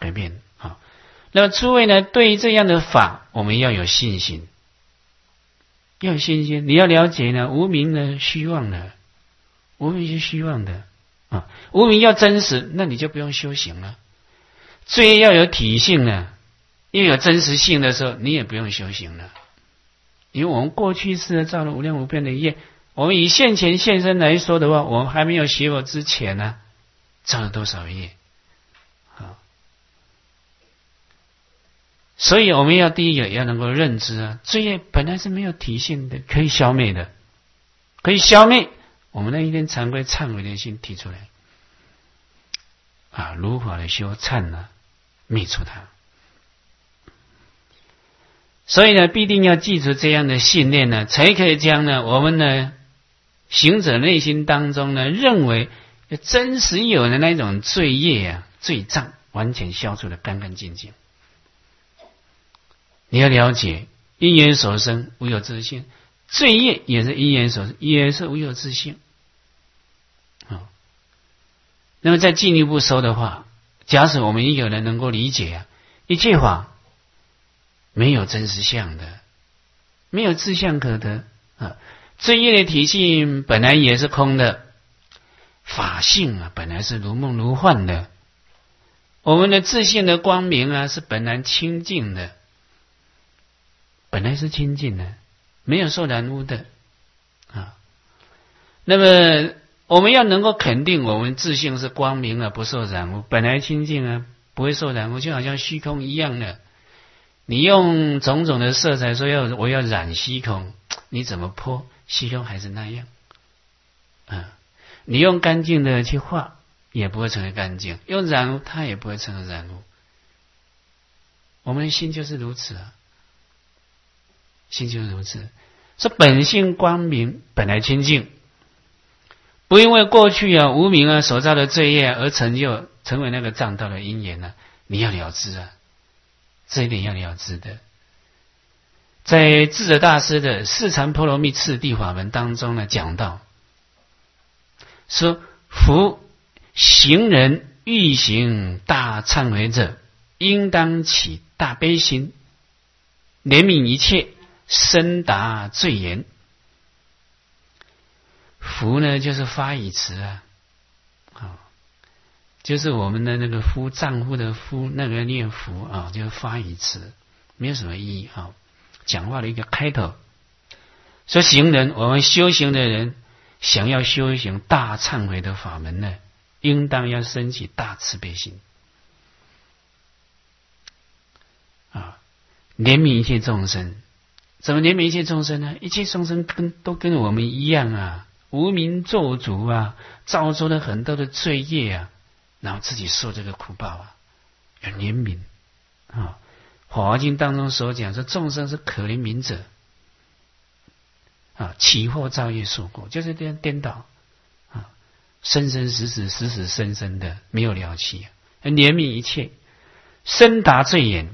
改变啊。那么诸位呢，对于这样的法，我们要有信心，要有信心。你要了解呢，无明呢虚妄的，无明是虚妄的啊。无明要真实，那你就不用修行了。罪业要有体性呢，又有真实性的时候，你也不用修行了。因为我们过去世造了无量无边的业，我们以现前现身来说的话，我们还没有学佛之前呢，造了多少业啊？所以我们要第一个要能够认知啊，罪业本来是没有体性的，可以消灭的，可以消灭。我们那一天惭愧忏悔的心提出来啊，如法的修忏呢，灭除它。所以呢，必定要记住这样的信念呢，才可以将呢我们呢行者内心当中呢认为真实有的那种罪业啊、罪障，完全消除的干干净净。你要了解，因缘所生，无有自性；罪业也是因缘所生，也是无有自性。那么再进一步说的话，假使我们一个人能够理解啊，一切法没有真实相的，没有自相可得啊。罪业的体性本来也是空的，法性啊本来是如梦如幻的，我们的自性的光明啊是本来清净的，本来是清净的，没有受染污的啊。那么我们要能够肯定我们自性是光明啊，不受染污，本来清净啊，不会受染污，就好像虚空一样的。你用种种的色彩说我要染虚空，你怎么泼虚空还是那样啊？你用干净的去画，也不会成为干净；用染污，它也不会成为染污。我们的心就是如此啊，心就是如此。说本性光明，本来清净，不因为过去啊无明啊所造的罪业而成为那个障道的因缘呢，你要了知啊。这一点要了知的，在智者大师的四禅波罗蜜次第法门当中呢，讲到说：夫行人欲行大忏悔者，应当起大悲心，怜悯一切，深达罪言。福呢，就是发语词啊，就是我们的那个夫，丈夫的夫，那个念福啊，就是发语词，没有什么意义啊，讲话的一个开头。说行人，我们修行的人想要修行大忏悔的法门呢，应当要升起大慈悲心啊，怜悯一切众生。怎么怜悯一切众生呢？一切众生都跟我们一样啊，无明做主啊，造作了很多的罪业啊，然后自己受这个苦报啊，要怜悯啊。法华经当中所讲说，众生是可怜悯者啊，起惑造业受过，就是这样颠倒啊，生生死死，死死生生的没有了期，怜悯一切，深达罪言。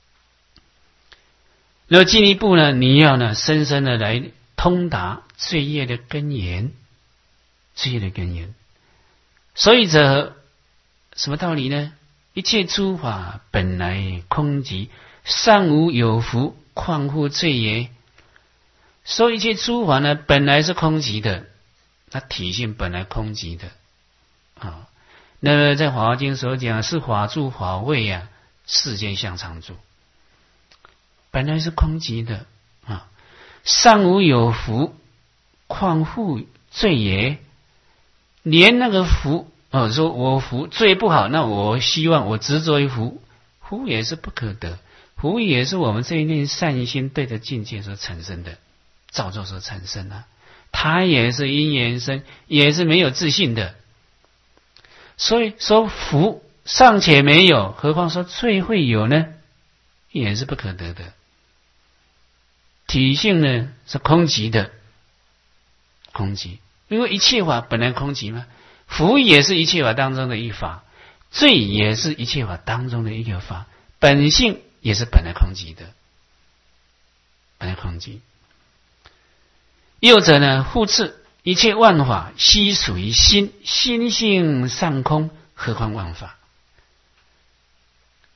那么进一步呢，你要呢深深的来通达罪业的根源，罪业的根源。所以者什么道理呢？一切诸法本来空寂，尚无有福，况乎罪也。说一切诸法呢，本来是空寂的，它体性本来空寂的啊。那么在《法华经》所讲是法住法位啊，世间相常住，本来是空寂的啊。尚无有福，况乎罪也。连那个福说我福罪不好，那我希望我执着于福，福也是不可得，福也是我们这一念善心对着境界所产生的造作所产生啊，它也是因缘生，也是没有自信的。所以说福尚且没有，何况说罪会有呢？也是不可得的。体性呢是空寂的，空寂，因为一切法本来空寂嘛。福也是一切法当中的一法，罪也是一切法当中的一个法，本性也是本来空寂的，本来空寂。又者呢，复次一切万法悉属于心，心性上空，何况万法？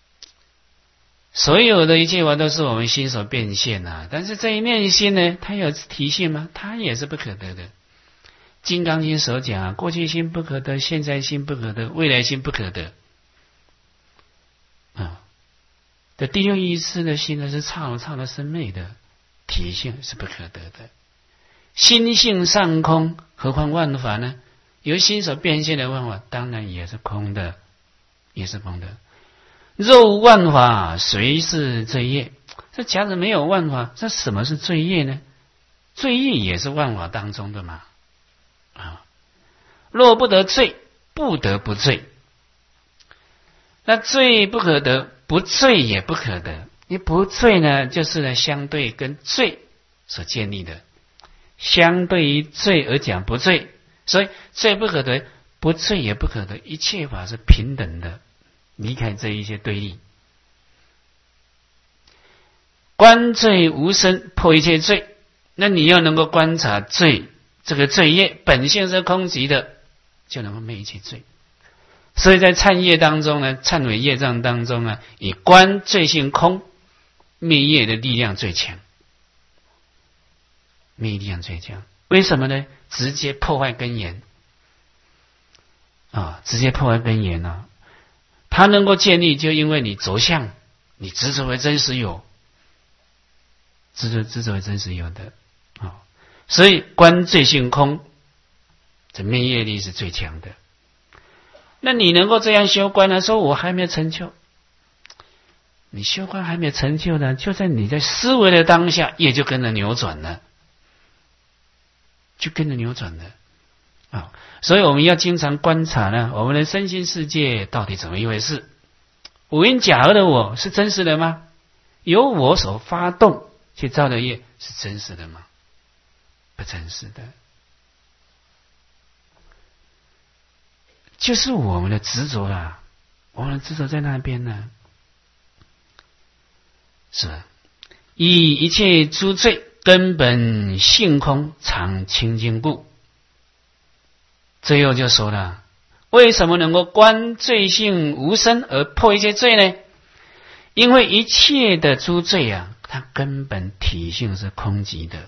所有的一切法都是我们心所变现啊，但是这一念心呢，它有体性吗？它也是不可得的。金刚经所讲啊，过去心不可得，现在心不可得，未来心不可得啊。的第六意识的心呢，是刹那生灭的体性，是不可得的。心性上空，何况万法呢？由心所变现的万法，当然也是空的，也是空的。若无万法，谁是罪业？这假如没有万法，这什么是罪业呢？罪业也是万法当中的嘛。啊，若不得罪，不得不罪。那罪不可得，不罪也不可得。你不罪呢，就是呢相对跟罪所建立的，相对于罪而讲不罪，所以罪不可得，不罪也不可得，一切法是平等的。离开这一些对立，观罪无生，破一切罪。那你要能够观察罪，这个罪业本性是空寂的，就能够灭一切罪。所以在忏业当中呢，忏悔业障当中呢，以观罪性空，灭业的力量最强，灭力量最强。为什么呢？直接破坏根源啊，直接破坏根源啊。它能够建立，就因为你着相，你执着为真实有，执着为真实有的啊，所以观罪性空，这灭业力是最强的。那你能够这样修观呢？说我还没有成就，你修观还没有成就呢，就在你在思维的当下，业就跟着扭转了，就跟着扭转了啊。所以我们要经常观察呢，我们的身心世界到底怎么一回事？五阴假合的我是真实的吗？由我所发动去造的业是真实的吗？不真实的，就是我们的执着啦，我们的执着在那边呢。是以一切诸罪根本性空，常清净故。最后就说了，为什么能够观罪性无生而破一切罪呢？因为一切的诸罪啊，它根本体性是空寂的。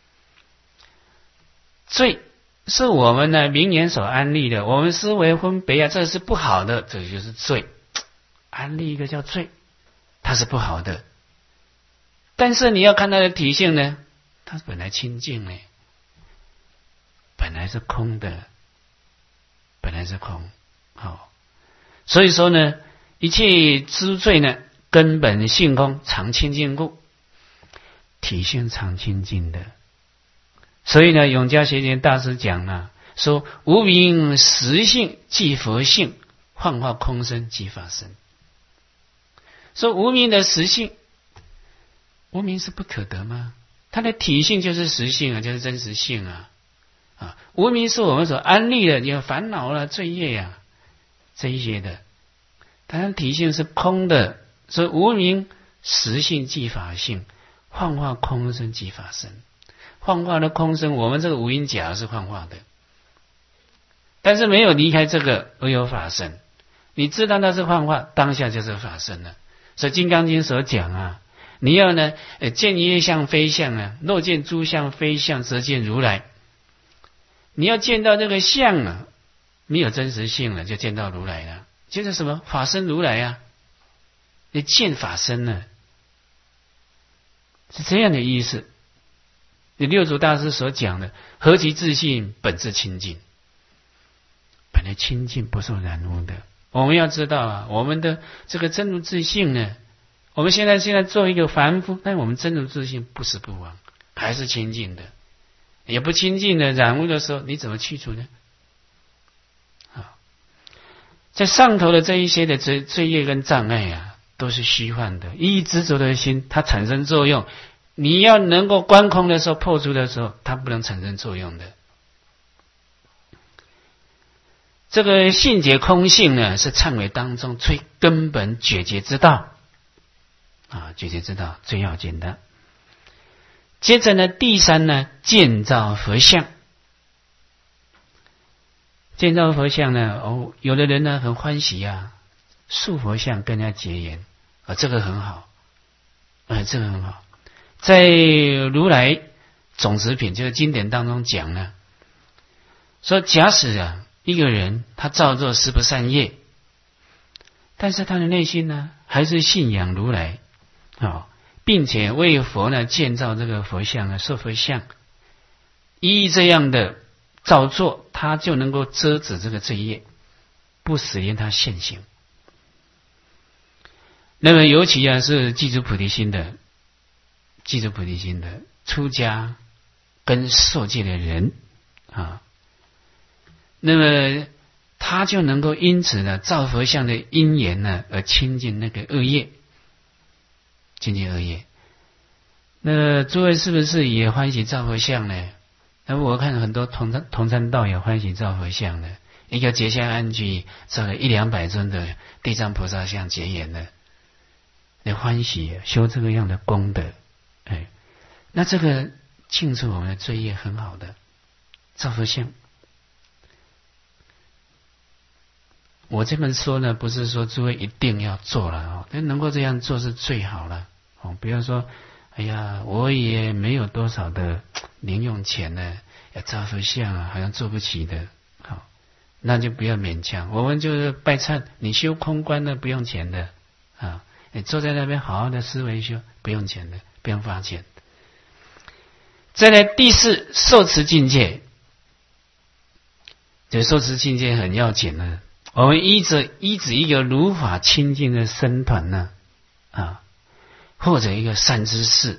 罪是我们的名言所安立的，我们思维分别啊，这是不好的，这就是罪。安立一个叫罪，它是不好的。但是你要看它的体性呢，它本来清净呢，本来是空的。本来是空，好，所以说呢，一切诸罪呢，根本性空，常清净故，体性常清净的。所以呢，永嘉学贤大师讲啊，说无明实性即佛性，幻化空生即法身。说无明的实性，无明是不可得吗？它的体性就是实性啊，就是真实性啊。无明是我们所安立的，有烦恼了、罪业呀、这一些的，它的体性是空的，所以无明实性即法性，幻化空生即法身。幻化的空生，我们这个五阴假是幻化的，但是没有离开这个而有法身。你知道那是幻化，当下就是法身了。所以《金刚经》所讲啊，你要呢见一切相非相啊，若见诸相非相，则见如来。你要见到这个相啊，没有真实性了，就见到如来了。就是什么法身如来啊？你见法身了，是这样的意思。你六祖大师所讲的，何其自信，本自清净，本来清净不受染污的。我们要知道啊，我们的这个真如自性呢，我们现在做一个凡夫，但我们真如自性不死不亡，还是清净的。也不清净的染污的时候，你怎么去除呢？在上头的这一些的罪业跟障碍啊，都是虚幻的。一执着的心，它产生作用。你要能够观空的时候，破除的时候，它不能产生作用的。这个性解空性呢，是忏悔当中最根本解决之道啊，解决之道最要紧的。接着呢，第三呢，建造佛像。建造佛像呢，有的人呢很欢喜啊，塑佛像跟人家结缘啊，这个很好这个很好。在如来总持品这个经典当中讲呢，说假使一个人他造作十不善业，但是他的内心呢还是信仰如来并且为佛呢建造这个佛像设佛像，依这样的造作，他就能够遮止这个罪业，不使令他现行。那么尤其是记住菩提心的出家跟受戒的人那么他就能够因此呢造佛像的因缘呢而清净那个恶业，那诸位是不是也欢喜造佛像呢？那我看很多同参道友欢喜造佛像的，一个结香安居造了100-200尊的地藏菩萨像结缘的，那欢喜修这个样的功德，那这个净除我们的罪业很好的造佛像。我这么说呢，不是说诸位一定要做了但能够这样做是最好了不要说哎呀，我也没有多少的零用钱呢，要造佛像好像做不起的那就不要勉强。我们就是拜忏，你修空观呢不用钱的你坐在那边好好的思维修，不用钱的，不用花钱。再来第四，受持境界。这受持境界很要紧呢。我们依止一个如法清净的僧团呢或者一个善知识，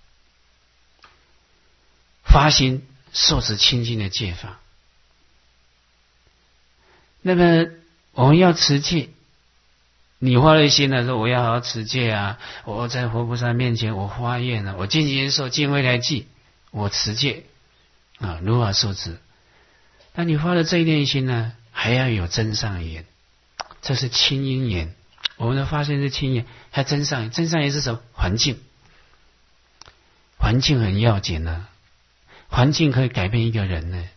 发心受持清净的戒法。那么我们要持戒，你发了心说我要好好持戒我在活菩萨面前我发愿我尽今受尽未来际，我持戒如法受持。但你发了这一念心呢，还要有真上缘，这是清因缘。我们的发心是清因，还真上缘。真上缘是什么？环境很要紧环境可以改变一个人呢，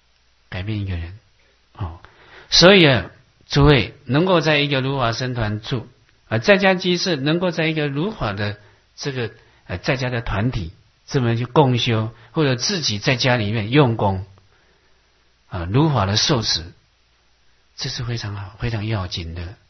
所以诸位能够在一个如法僧团住在家居士能够在一个如法的这个在家的团体这么去共修，或者自己在家里面用功如法的受持，这是非常好非常要紧的